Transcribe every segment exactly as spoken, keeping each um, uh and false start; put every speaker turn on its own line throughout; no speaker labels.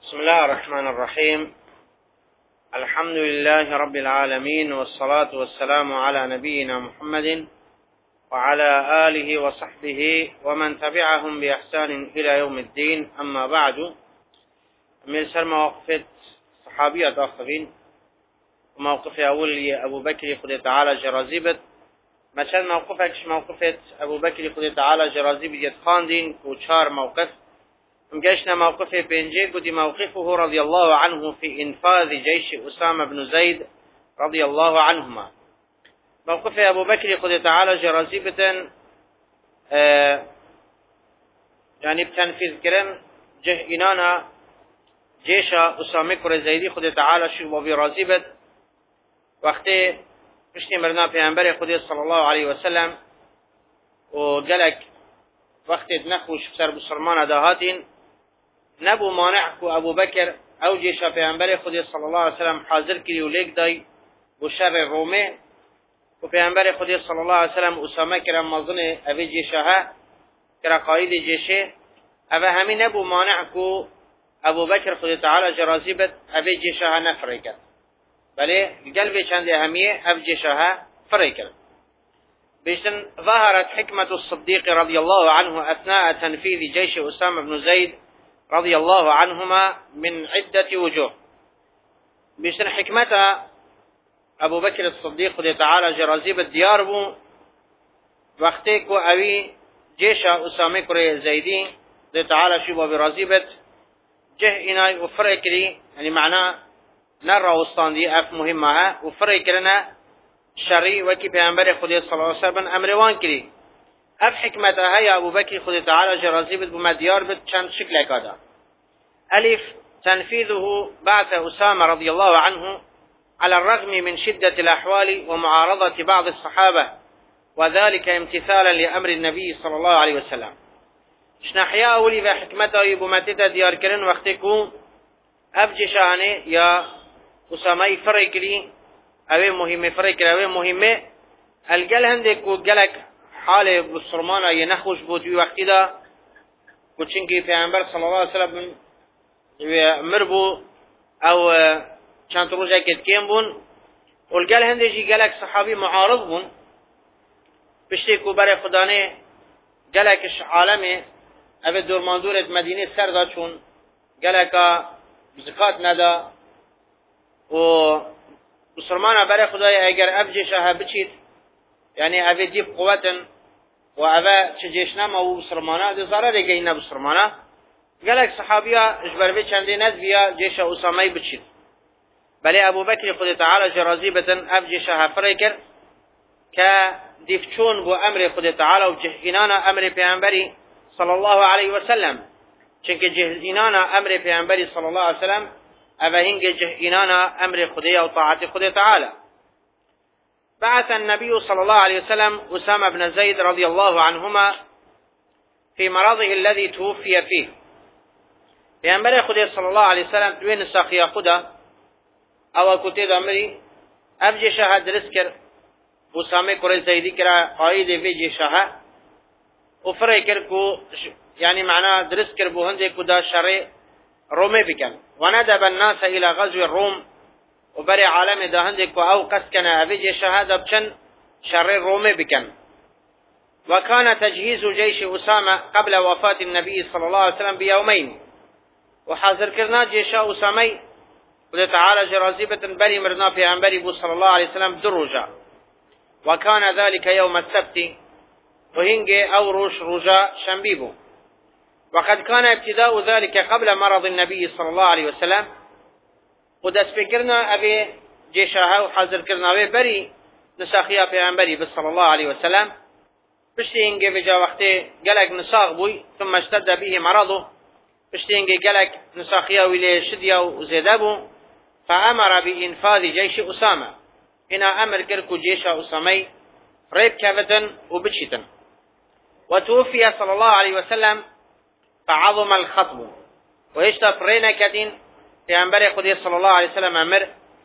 بسم الله الرحمن الرحيم. الحمد لله رب العالمين، والصلاة والسلام على نبينا محمد وعلى آله وصحبه ومن تبعهم بإحسان إلى يوم الدين. أما بعد، من سر مواقف صحابية آخرين، وموقف أول أبو بكر خدي تعالى جرازيبت، مثل موقفك موقف أبو بكر خدي تعالى جرازيبت يتخاندين وشار موقف مجشنا موقف بينجي قد موقفه رضي الله عنه في إنفاذ جيش أسامة بن زيد رضي الله عنهما. موقف أبو بكر خدي تعالى جرازيبة آه يعني بتنفيذ كرن جه إنانا جيش أسامة كر زيدي خدي تعالى شو برازيبة وقت مشتي مرنا پیغمبر خدي صلى الله عليه وسلم وقالك وقت نخوش بسر بسرمان دهاتين نبو مانع کو ابو بکر او جیشا پیغمبر خدا صلی الله علیه وسلم حاضر کری و لیک دای و شر رومه و پیغمبر خدا صلی الله علیه وسلم اسامه کرم مظن اوی جیشا ها کرا قائد جیشه او همین نبو مانع کو ابو بکر خدا تعالی جرازی بد اوی جیشا ها نفره کرد، بله قلب چند اهمیه او جیشا ها فره کرد. بيشتن ظهرت حكمة الصديق رضي الله عنه أثناء تنفيذ جيش أسامة بن زيد رضي الله عنهما من عدة وجوه. بيشتن حكمة أبو بكر الصديق خدي تعالى جرازيب الديار بو وقتك وأوي جيش أسامة كري زيدي خدي تعالى شبه برازيبت جه إناي وفريكري، يعني معناه نرى وسطاندي أف مهمها وفريكرنا شرعي وكي پیغمبر خدا صلی الله علیه وسلم امروان کری. اف حکمت های ابو بکر خدا تعالی جرازی بد بمدیار بد چند شکل کادا. الف تنفيذه بعث أسامة رضي الله عنه على الرغم من شدة الأحوال ومعارضة بعض الصحابة، وذلك امتثالا لأمر النبي صلى الله عليه وسلم. شنحيا أولي بحكمته بمتدى ديار كرن وقتكم أبجي شانه يا أسامة فرقلي اوه مهمه فرق اوه مهمه الگل هنده کو گلک حال بسرمانا یه نخوش بود وی وقتی دا کو چنگی پیغمبر صلی الله علیه وسلم مر بو او چند روزه کت کم بون والگل هنده جی گلک صحابی معارض بون پشتی کو بر خدانه گلکش عالمه اوه دورماندورت مدینه سر دا چون گلکا زکات ندا و مسلمان برای خدای اگر ابجیشه ها بچید یعنی اوه دیب قوتن و اوه چه جیشنما و مسلمانه ده ضرر گینه مسلمانه گلک صحابیه اجبر به چنده ندویه جیش اسامه بچید، بله ابو بکر خدا تعالی جرازی بتن ابجیشه ها فرای کرد که دیفچون بو امر خدا تعالی و جهینانا امر پیغمبری صلی الله علیه وسلم، چنکه جهینانا امر پیغمبری صلی الله علیه وسلم أفهنج جهينانا أمر خدية وطاعة خدية تعالى. بعث النبي صلى الله عليه وسلم أسامة بن زيد رضي الله عنهما في مرضه الذي توفي فيه. بأنبري خدية صلى الله عليه وسلم دوين الساقية خدا أو كتيد أمري أبجي شهد رسكر أسامة كري زيدي كرا قائد في جيشها وفري كركو يعني معناه درسكر بوهندي كدا شري رومي بكن وندب الناس إلى غزو الروم وبري عالم دهندك أو قسكنا أبيج شهادة بشن شر الرومي بكن. وكان تجهيز جيش أسامة قبل وفاة النبي صلى الله عليه وسلم بيومين، وحاضر كرنا جيش أسامة وده تعالى جرازيبة بري مرنا في أنبري صلى الله عليه وسلم دروجا، وكان ذلك يوم السبت وهنجي أو روش رجا شنبيبو. وقد كان ابتداء ذلك قبل مرض النبي صلى الله عليه وسلم. قد اسفكرنا أبي جيشها وحاضر كرنا أبي بري نساخيا پیغمبري صلى الله عليه وسلم بشتي انجي بجا وقته قلق نساخ بوي ثم اشتد به مرضه بشتي انجي قلق نساخيا ولي شديا وزيدابو فأمر بإنفاذ جيش أسامة. هنا أمر كركو جيش أسامي ريب كافتن وبتشتن. وتوفي صلى الله عليه وسلم فعظم الخطب ويشتا فرينا كدين في أنبري خدي صلى الله عليه وسلم أمر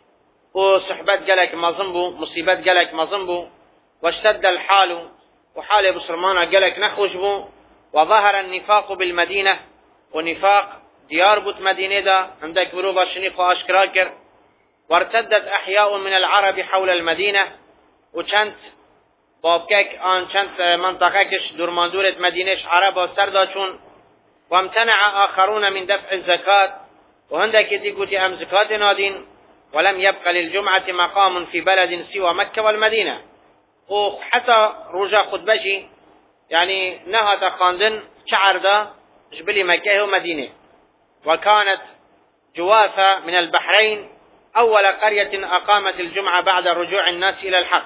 وصحبت قلق مظنبو مصيبت قلق مظنبو واشتد الحال وحال بسرمانا قلق نخوشبو وظهر النفاق بالمدينة ونفاق ديار بوت مدينة دا عندك بروبا شنيق واشكرا كر. وارتدت أحياء من العرب حول المدينة وشانت بابكك آن شانت منطقة كش دور منظورة مدينة عرب وسرداشون. وامتنع آخرون من دفع الزكاة وهندك دي قوتي أم زكاة نادين. ولم يبقى للجمعة مقام في بلد سوى مكة والمدينة. وحتى رجا خطبجي يعني نهى تخاندن شعر دا جبلي مكة ومدينة. وكانت جوافة من البحرين أول قرية أقامت الجمعة بعد رجوع الناس إلى الحق.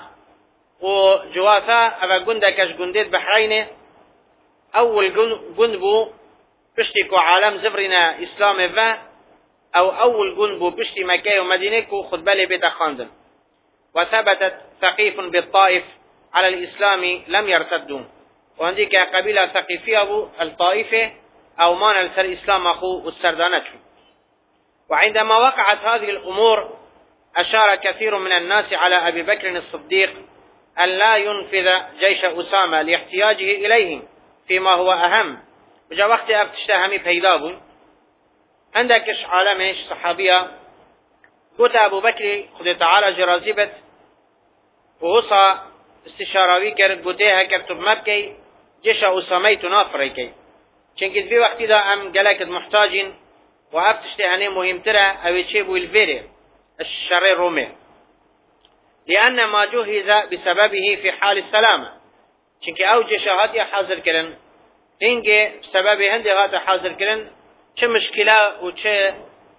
وجوافة أبا قندكش قنديت بحرين أول قنبو بشتكو عالم زفرنا إسلام فا أو أول قنبو بشتي مكة ومدينة وخطبالي بيت خاندن. وثبتت ثقيف بالطائف على الإسلام لم يرتدوا. وعندك قبيلة ثقيفية أبو الطائفة أو مان السر الإسلام أخو السردانة. وعندما وقعت هذه الأمور أشار كثير من الناس على أبي بكر الصديق أن لا ينفذ جيش أسامة لاحتياجه إليهم فيما هو أهم. بجا وقت أبتشتهمي بيدابون عندكش عالمش صحابية قلت أبو بكر خد تعالى جرازبت ووصى استشاراوي كر قلتها كرتب مبكي جيش أسامي تنافريكي چنكت في وقت دا أم قلقت محتاجين وأبتشتهني مهمترة أو يتشيبوا الفيري الشر الرومي لأن ما جهز بسببه في حال السلامة چنك أو جيشهات حاضر كرن إنجي بسبب هندي هات حاضر كرن چه مشكلة و چه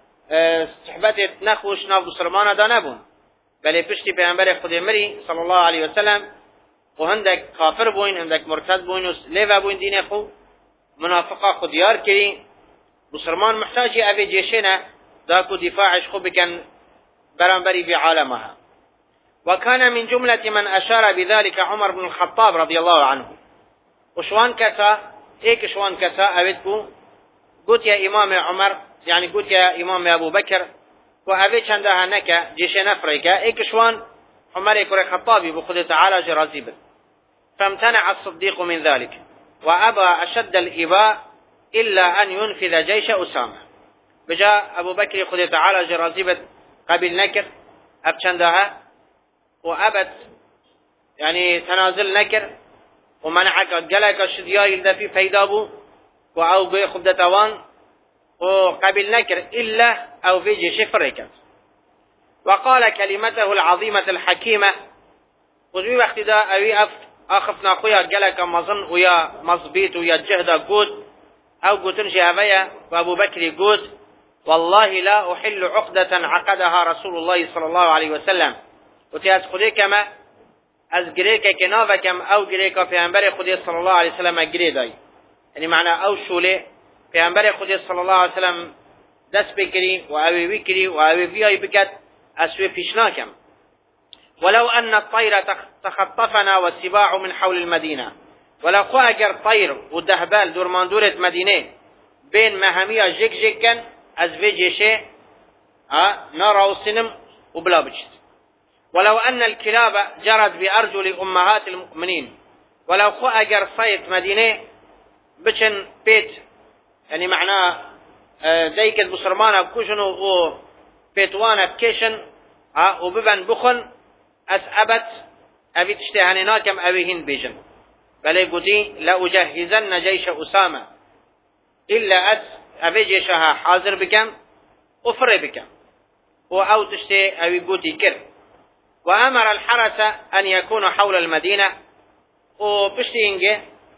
صحبت نخوش ناف بسرمانه دا نبون بل پشتی پیغمبر خود مری صلی الله علیه وسلم و هندک کافر بوین هندک مرتد بوین و لیو بوین دین خو منافقه خود یار کری بسرمان محتاجی اوی جیشنه دا کو دفاعش خو بکن برانبری بعالمها. وكان من جملة من أشار بذلك عمر بن الخطاب رضي الله عنه. وشوان كسا ايك شوان كسا اويتكو قلت يا إمام عمر يعني قلت يا إمام أبو بكر وأبي چندها نكا جيش نفريكا ايك شوان عمر كري خطابي بخد تعالى جرازيبه. فامتنع الصديق من ذلك وأبى أشد الإباء إلا أن ينفذ جيش أسامة. بجاء أبو بكر خد تعالى جرازيبه قبل نكر أب چندها وأبت يعني تنازل نكر ومنعك قلق الشدياء إذا في فيدابو وأو بي خبدة توان وقبل نكر إلا أو في جيش فريكت. وقال كلمته العظيمة الحكيمة وزوي واختداء أوي أف أخفنا أخويا قلق مظن ويا مصبيت ويا جهد قود أو قوتن شهبية وأبو بكر قود والله لا أحل عقدة عقدها رسول الله صلى الله عليه وسلم وتي از خودی کما از گریکه کناو کم او گریکه پیامبر خودی صلی الله علیه وسلم گری دای یعنی معنی او شوله پیامبر خودی صلی الله علیه وسلم دست بکری و اوی وکری و اوی بیای بکت اسوی پیشنا کم. ولو ان الطير تخطفنا والسباع من حول المدينه ولو خو اگر طير و دهبال دور مندورت مدینه بین مهمیه جک جکن از وی جیشه ها نرا سنم و بلا بچت. ولو أن الكلاب جرت بأرجل أمهات المؤمنين ولو خو أجر صيت مدينة بچن بيت يعني معناه ذيك البصرمانة بكوشنو و بيتوانا بكيشن ها وببن بخن أسأبت أبي تشتهننا كم أبيهن بيجن بل يقولي لأجهزن جيش أسامة إلا أس أبي جيشها حاضر بكم أفر بكم وأو تشتي أبي قوتي كر. وأمر الحرس أن يكون حول المدينة وبشتينجي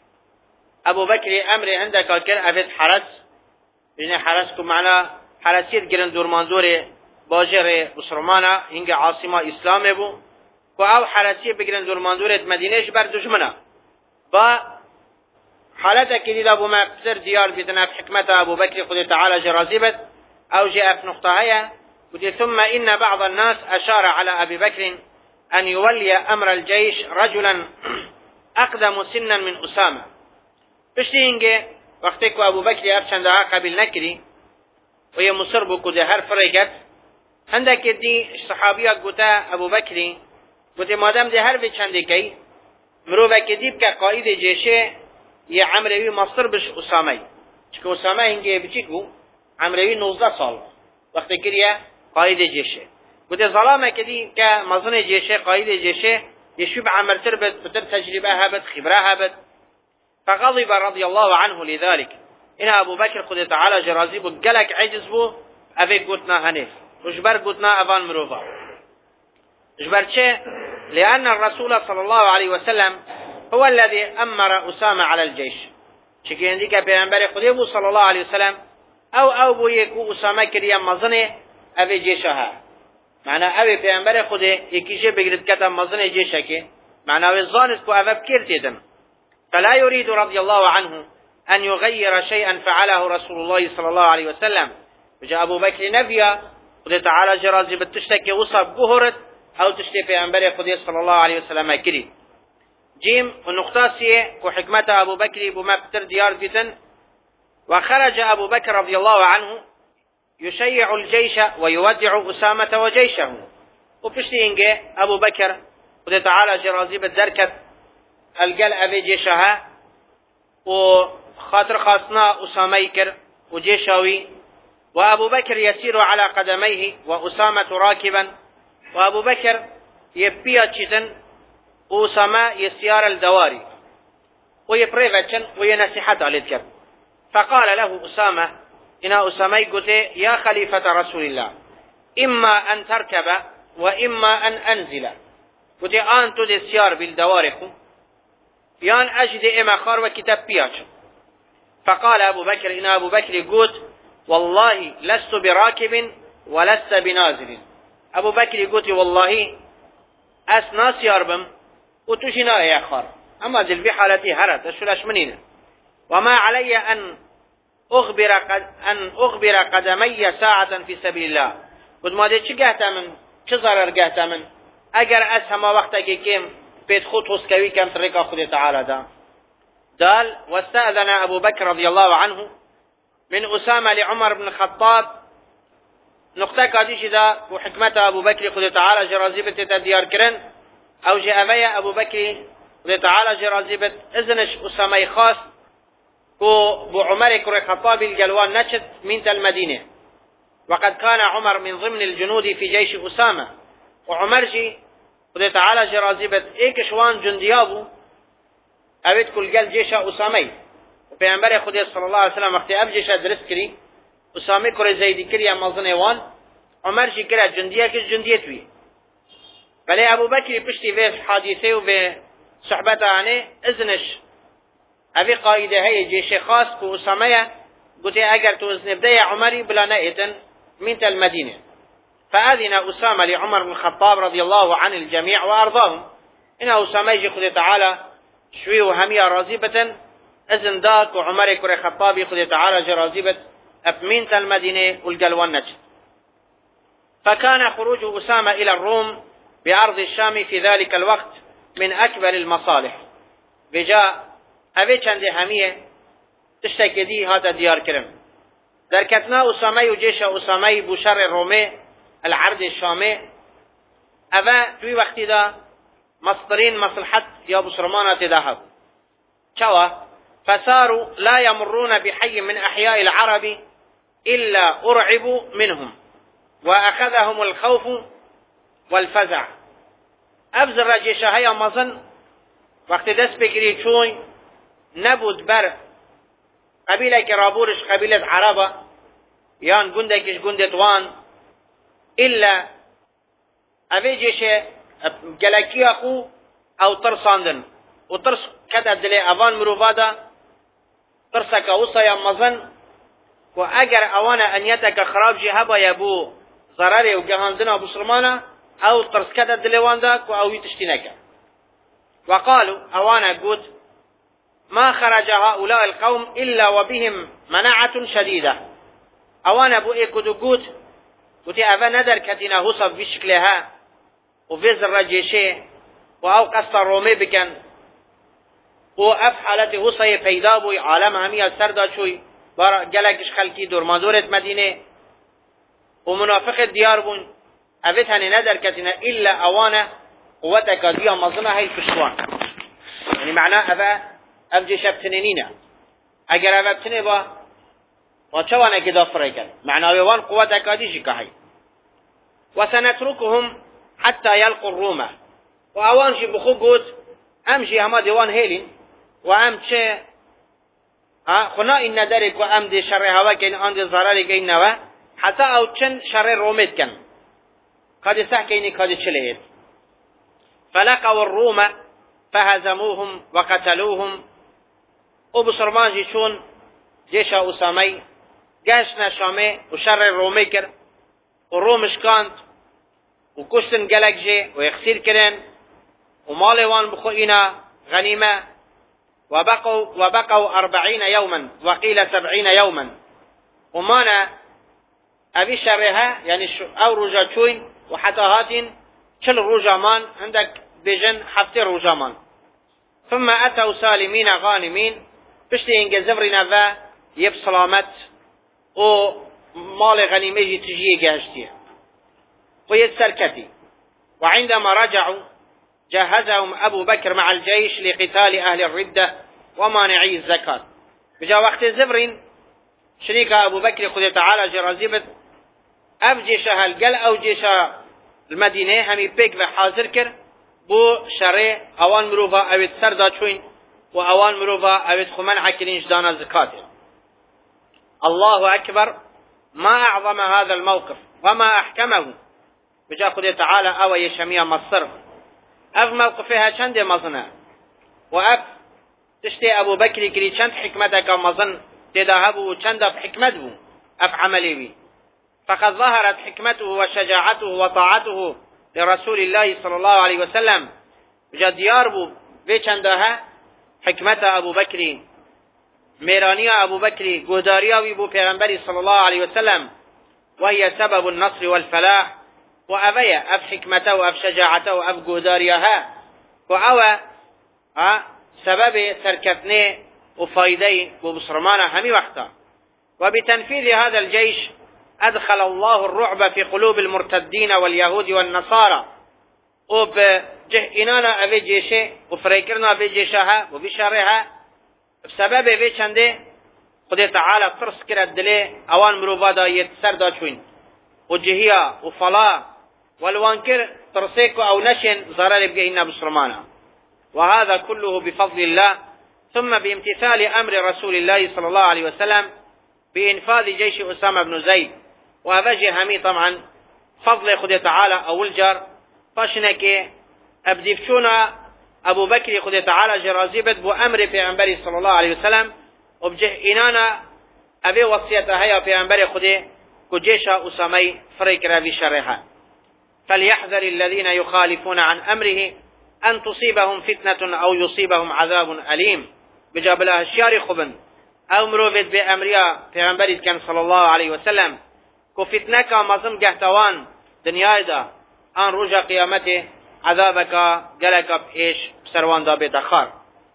أبو بكر أمر عندك كر أفت حرس بين حرسكم معنا حرسيت جرن دور منظور باجر بسرمانا هنگ عاصمة إسلام بو وأو حرسيت بجرن دور منظور مدينة بر دشمنا با حالتك كده أبو ما بسر ديار بتناف حكمة أبو بكر خد تعالى جرازبت أو جاء في نقطة هيا ثم إن بعض الناس أشار على أبي بكر أن يولي أمر الجيش رجلا أقدم سنا من أسامة. بشتينجي وقتك أبو بكر أبشندها قبل نكري وهي مصر بكده هر فريقت عندك دي صحابية قتا أبو بكر قتا مادام دي هر بچندكي مروفة كديب كقائد جيشه يعمروي مصر بش أسامي چكو أسامي هنگي بچيكو عمروی نوزده سال وقتی کریه قاید جیشه گوته ظلامه کدی که مزن جیشه قاید جیشه يشوف عمر تربت بتر تجربة هبت خبرة هبت فغضب رضي الله عنه لذلك إن أبو بكر قد تعالى جرازيب قلق عجز بو أفي قلتنا هنيف وجبر قلتنا أفان مروفا جبر شيء لأن الرسول صلى الله عليه وسلم هو الذي أمر أسامة على الجيش شكي عندك بيعنبر قديبو صلى الله عليه وسلم أو أو بو يكو أسامة كريا مظنه أفي جيشها معنى أبي پیامبر خود یکیشه بگیرد کتم مزن جیشه که معنى وزانت کو أبب كيرتدم فلا يريد رضي الله عنه أن يغير شيئا فعله رسول الله صلى الله عليه وسلم وجاء أبو بكر نبيا قد تعالى جرازي بتشتكي وصف بهرت أو تشتكي پیامبر خود صلى الله عليه وسلم كري جيم ونقطة سيه وحكمة أبو بكر بما بتر ديار بيتن وخرج أبو بكر رضي الله عنه يشيع الجيش ويودع أسامة وجيشه وبشتي إنجي أبو بكر قد تعالى جرازي بالدركة القل أبي جيشها وخاطر خاصنا أسامة يكر وجيشاوي وأبو بكر يسير على قدميه وأسامة راكبا وأبو بكر يبيا جدا وأسامة يسيار الدواري ويبريفتشن وينسحت على الكب فقال له أسامة إن أسامة قلت يا خليفة رسول الله إما أن تركب وإما أن أنزل قلت أنت دسيار بالدوارق يان أجد إما خار وكتاب بياش فقال أبو بكر إن أبو بكر قلت والله لست براكب ولست بنازل أبو بكر قلت والله أسنا سياربم وتشنا يا خار أما ذل بحالتي هرت أشلاش منين وما علي أن أخبر قد أن أخبر قدمي ساعة في سبيل الله قد ما دي چه قهتا من چه ضرر قهتا من اگر از هما وقتا که کم بيت خود حسكوي كم ترقى خود تعالى دا دال واستأذن أبو بكر رضي الله عنه من أسامة لعمر بن الخطاب نقطة كاديش دا وحكمة أبو بكر خود تعالى جرازيبة تديار كرن أو جاء بيا أبو بكر خود تعالى جرازيبة إذنش أسامة خاص بو عمر كري خطاب الجلوان نشد من المدينة وقد كان عمر من ضمن الجنود في جيش أسامة وعمر جي خد تعالى جرازيبت ايك شوان جنديابو اويت كل قال جيش أسامة وبيعنبر خد صلى الله عليه وسلم وقت اب جيش درس كري أسامة كري زيدي كري مازن ايوان عمر جي كري جنديا كش جنديتوي بلي ابو بكر بشتي في حادثه وفي صحبته عنه اذنش أبي قائدة هي جيش خاص كأسامة قلت أجر توزن بداية عمري بلا نائتا من المدينة فأذن أسامة لعمر بن الخطاب رضي الله عن الجميع وأرضاهم إن أسامة يجي خذ تعالى شوي وهمية رازبة أذن داك وعمر كري الخطاب خذ تعالى جرازبة أبمين المدينة والقلوان نجد فكان خروج أسامة إلى الروم بأرض الشام في ذلك الوقت من أكبر المصالح بجاء أبي چند همیه تشتكي دي هذا ديار كرم در كتنا أسامة وجيش أسامة بشر الرومي العرض الشامي أبا توي وقت دا مصدرين مصلحت يا بسرمانة تداهب شوا فصاروا لا يمرون بحي من أحياء العرب إلا أرعبوا منهم وأخذهم الخوف والفزع أبزر جيش هيا مظن وقت دست بكري شوي نبود بر قبيلة كرابورش قبيلة عربة يان قندكش قندت وان إلا أبي جيش جلكي أخو أو ترساندن وترس كده دلي أفان مروفادا ترسك أوصى يا مظن وأجر أوانا أن يتك خراب جهبا يبو ضرري وجهاندنا أبو سلمانا أو ترس كده دلي وانداك أو يتشتينك وقالوا أوانا قد ما خرج هؤلاء القوم إلا وبهم مناعة شديدة أوانا بو إيه كدو قوت قوتي أفا ندر كتنا هصف بشكلها وفيزر رجيشي وأو قصة رومي بكن وأف حالتي هصي فيدابو عالم همية سردا شوي بارا جلقش خلقي دور مازورة مدينة ومنافق الديار بون أفتهن ندر كتنا إلا أوانا قوتك ديا مظنة هاي الفشوان يعني معناه أفا أبجي شاب تنينينا أجر أفا بتني با وشوانا كده فريقا معنى وان قوة كاديش كهي وسنتركهم حتى يلقوا الروم وأوانجي بخوجود أمجي هما ديوان هيلين وأم تشي ها خنا إن درك وأم دي شر هوا كين عند زراري كين نوا حتى أو تشن شر روميت كان قد سحكيني قد تشلهت فلقوا الروم فهزموهم وقتلوهم وبصرمان جيشون جيش أسامي جاشنا شامي وشر الرومي كر والرومش كانت وكشتن قلق جي ويخسير كرن ومالي وان بخوئنا غنيمة وبقوا, وبقوا أربعين يوما وقيل سبعين يوما ومانا أبي شرها يعني أو رجاتوين وحتى هاتين كل رجامان عندك بجن حفتي رجامان ثم أتوا سالمين غانمين بشتي إنجا زمرنا ذا يبسلامت ومال غنيمة تجيه جاشتيه ويتسركتي وعندما رجعوا جهزهم أبو بكر مع الجيش لقتال أهل الردة ومانعي الزكاة بجا وقت الزبرين شريك أبو بكر قد تعالى جرازيبت أب جيشها القل أو جيشها المدينة همي بيك بحاضر كر بو شرع أوان مروفا أويت سردا شوين وأوان مروفا أويت خمان عكرينش دانا زكاة. الله أكبر ما أعظم هذا الموقف وما أحكمه بجا قد تعالى أو يشميع مصر أف موقفها چند مظنة وأف تشتي أبو بكر كري چند حكمتك مظن تدهبه چند حكمته أف عملي فقد ظهرت حكمته وشجاعته وطاعته لرسول الله صلى الله عليه وسلم بجا ديار بو بچندها حكمت أبو بكر ميرانية أبو بكر قداريا ويبو پیغمبر صلى الله عليه وسلم وهي سبب النصر والفلاح وأبيا أف حكمته وأف شجاعته وأف قداريها وأوى سبب سركتني وفايدي وبصرمانه همي وقتا. وبتنفيذ هذا الجيش أدخل الله الرعب في قلوب المرتدين واليهود والنصارى وبجهئنانا أبي جيشه وفريكرنا أبي جيشها وبشارها بسبب أبي چنده خد تعالى فرس كرد دلي أوان مروفادا يتسر دا چوين وجهيا وفلا والوانكر ترسيكو أو نشن ضرر بقينا بسرمانا. وهذا كله بفضل الله ثم بامتثال أمر رسول الله صلى الله عليه وسلم بإنفاذ جيش أسامة بن زيد. وأبجي همي طبعا فضل خد تعالى أول جار فاشنك أبدفشونا أبو بكر خد تعالى جرازيبت بأمر في أنبري صلى الله عليه وسلم وبجه إنانا أبي وصيتها هيا في أنبري خد كجيش أسامي فريك رابي شرها. فليحذر الذين يخالفون عن أمره أن تصيبهم فتنة أو يصيبهم عذاب أليم بجاب الله الشيار خبن أو مروفت بأمريا في أنبري كان صلى الله عليه وسلم كفتنك مظن قهتوان دنيا دا أن رجع قيامته عذابك قلق بإيش بسروان دا بتخار.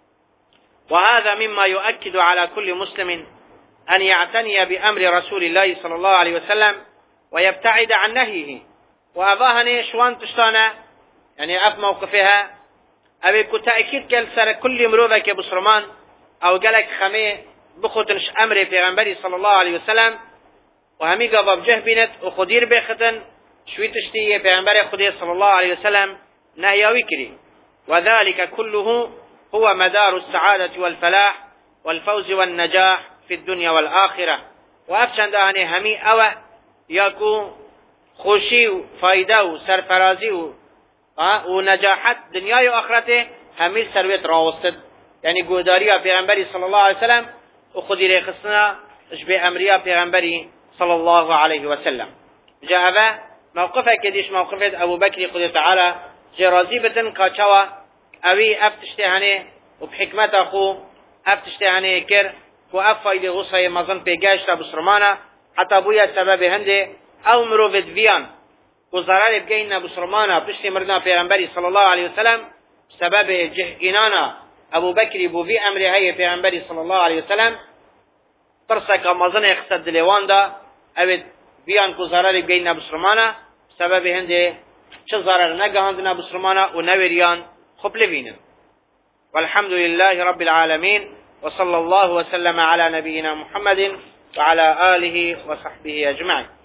وهذا مما يؤكد على كل مسلم أن يعتني بأمر رسول الله صلى الله عليه وسلم ويبتعد عن نهيه. وأظاهني شوان تشتانا يعني أف موقفها أبي كتأكيد كالسر كل مروفك بسرمان أو قلق خمي بخطنش أمر في غنبري صلى الله عليه وسلم وهمي قضب جه بنت وخدير بختن شوي تشتيه بعنبر خدير صلى الله عليه وسلم نهي وكري. وذلك كله هو مدار السعادة والفلاح والفوز والنجاح في الدنيا والآخرة. وأفشن دهني همي أوى يكو خوشي وفايدة وسرفرازي ونجاحات دنيا وآخرته همي سرويت راوستد يعني قداريا بعنبري صلى الله عليه وسلم وخدير خصنا اشبه أمريا بعنبري صلى الله عليه وسلم. جاء ذا موقفه كديش موقفه أبو بكر قد تعالى جرازيبة كاتشوا أوي أفتشتهني وبحكمة أخو أفتشتهني كر وأفايد غصة مظن بيجاش بسرمانة حتى أبويا سبب هندي أو مروفد فيان وزرار بجينا بسرمانة بشتي مرنا في أنبري صلى الله عليه وسلم سبب جهئنانا أبو بكر بوفي أمري هي في أنبري صلى الله عليه وسلم ترسك مظن يخسد لوان دا أبد بيان كو ضرر بجينا بسرمانة سبب هندي چه ضرر نگهاندنا بسرمانة ونوريان خبلوين. والحمد لله رب العالمين وصلى الله وسلم على نبينا محمد وعلى آله وصحبه أجمعين.